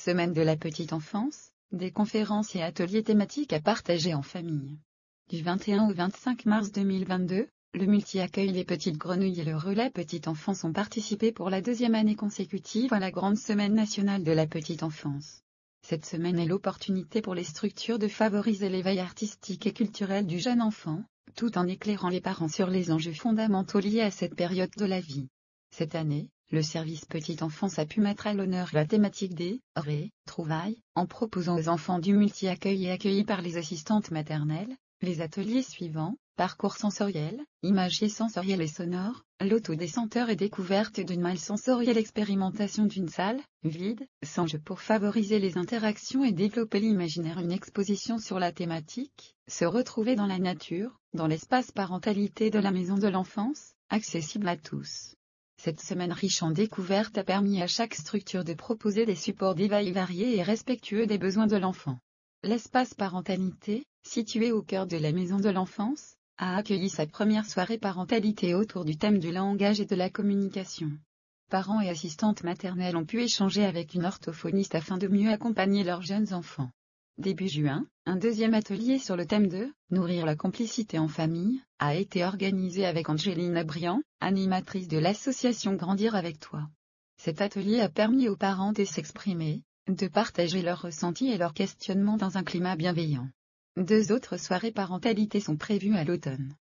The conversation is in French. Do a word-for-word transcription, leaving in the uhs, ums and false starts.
semaine de la petite enfance, des conférences et ateliers thématiques à partager en famille. Du vingt et un au vingt-cinq mars deux mille vingt-deux, le multi-accueil Les Petites Grenouilles et le relais Petite Enfance ont participé pour la deuxième année consécutive à la grande semaine nationale de la petite enfance. Cette semaine est l'opportunité pour les structures de favoriser l'éveil artistique et culturel du jeune enfant, tout en éclairant les parents sur les enjeux fondamentaux liés à cette période de la vie. Cette année, le service Petite Enfance a pu mettre à l'honneur la thématique des « retrouvailles » en proposant aux enfants du multi-accueil et accueillis par les assistantes maternelles, les ateliers suivants: parcours sensoriel, imagier sensoriel et sonore, l'autodescenteur et découverte d'une malle sensorielle, expérimentation d'une salle vide, sans jeu pour favoriser les interactions et développer l'imaginaire, une exposition sur la thématique, se retrouver dans la nature, dans l'espace parentalité de la maison de l'enfance, accessible à tous. Cette semaine riche en découvertes a permis à chaque structure de proposer des supports d'éveil variés et respectueux des besoins de l'enfant. L'espace parentalité, situé au cœur de la maison de l'enfance, a accueilli sa première soirée parentalité autour du thème du langage et de la communication. Parents et assistantes maternelles ont pu échanger avec une orthophoniste afin de mieux accompagner leurs jeunes enfants. Début juin, un deuxième atelier sur le thème de « Nourrir la complicité en famille » a été organisé avec Angéline Abriand, animatrice de l'association Grandir avec toi. Cet atelier a permis aux parents de s'exprimer, de partager leurs ressentis et leurs questionnements dans un climat bienveillant. Deux autres soirées parentalité sont prévues à l'automne.